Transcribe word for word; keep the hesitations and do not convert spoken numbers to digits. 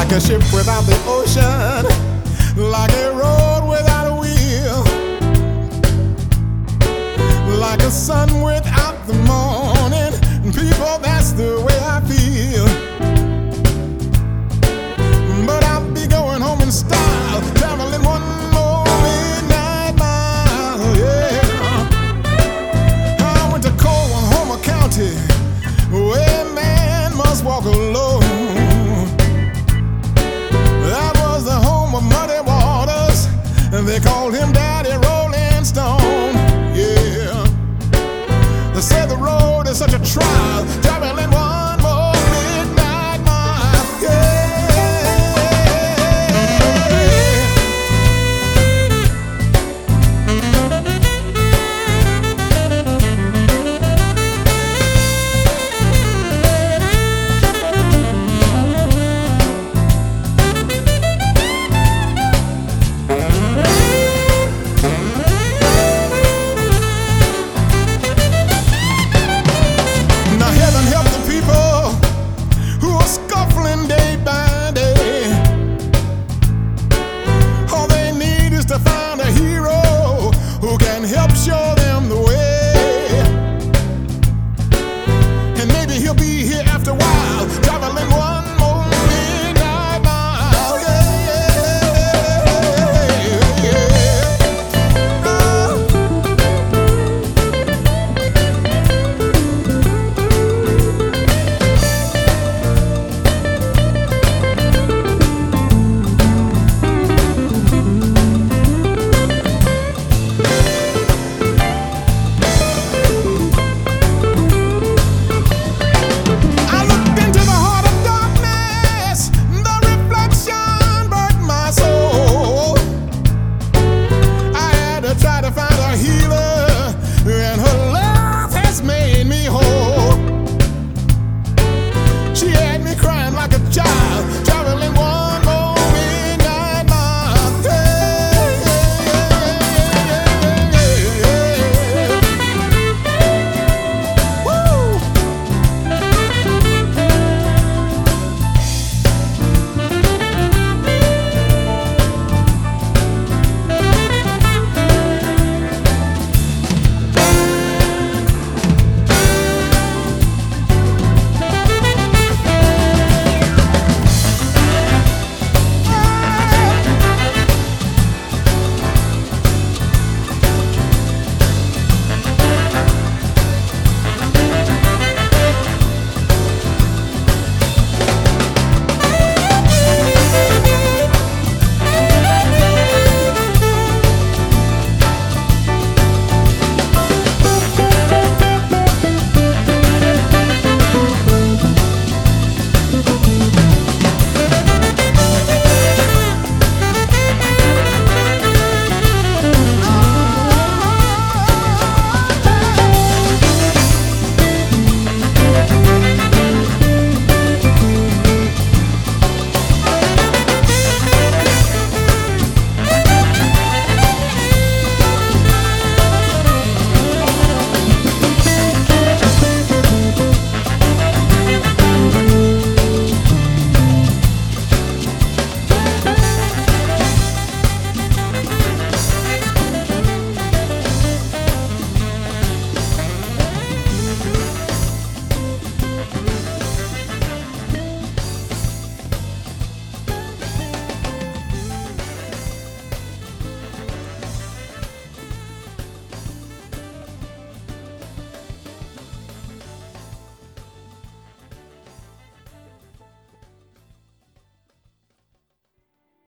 like a ship without the ocean, like a road without a wheel, like a sun without the morning. People, that's the way I feel. But I'll be going home in style, traveling one more midnight mile, yeah. I went to Coahoma County, where a man must walk alone. That was the home of Muddy Waters, and they called him Daddy Rolling Stone, yeah. They said the road is such a trial.